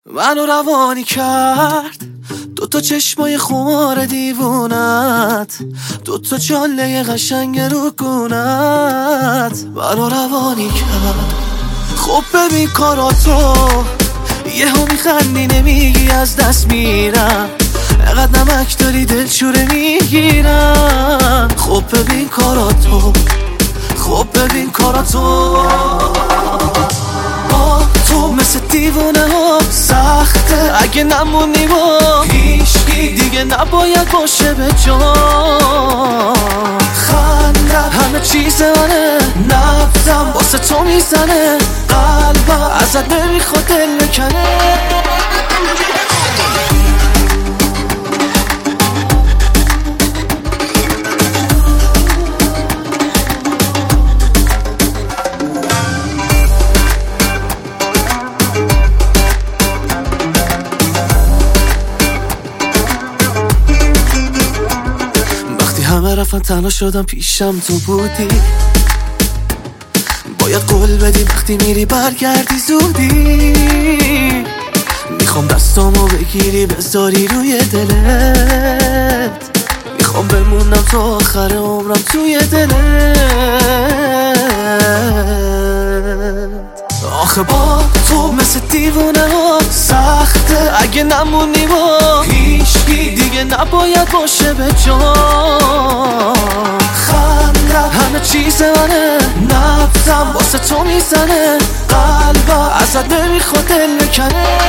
منو روانی کرد دوتا چشمای خمار دیوونت، دوتا چاله قشنگ رو گونت. منو روانی کرد. خب ببین کاراتو، یهو میخندی نمیگی از دست میرم، اقدر نمک داری دلشوره میگیرم. خب ببین کاراتو، خب ببین کاراتو. تو مثل دیوونه ها سخته، اگه نمونی با هیچکی دیگه نباید باشه به جان. خندت همه چیز منه، نبضم واسه تو میزنه، قلبم ازت نمیخواد دل بکنه. همه رفتن تنها شدم پیشم تو بودی، باید قول بدی وقتی میری برگردی زودی. میخوام دستامو بگیری بذاری روی دلت، میخوام بمونم تا آخر عمرم توی دلت. آخه با تو مثل دیوونه ها سخته، اگه نمونی با هیچکی دیگه نباید باشه به جان. خندت همه چیز منه، نبضم واسه تو میزنه، قلبم ازت نمیخواد دل بکنه.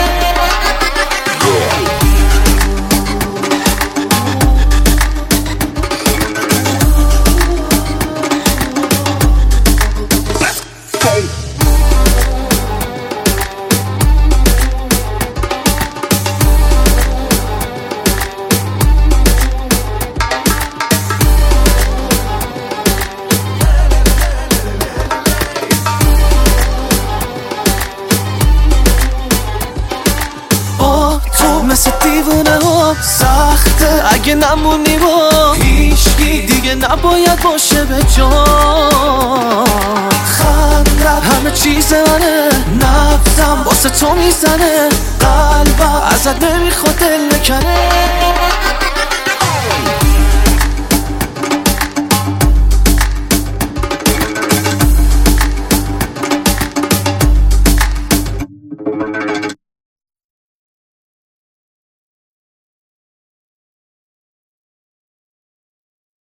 مثل دیوونه ها سخته، اگه نمونی با هیچکی دیگه نباید باشه به جان. خندت همه چیز منه، نبضم واسه تو میزنه، قلبم ازت نمیخواد دل بکنه.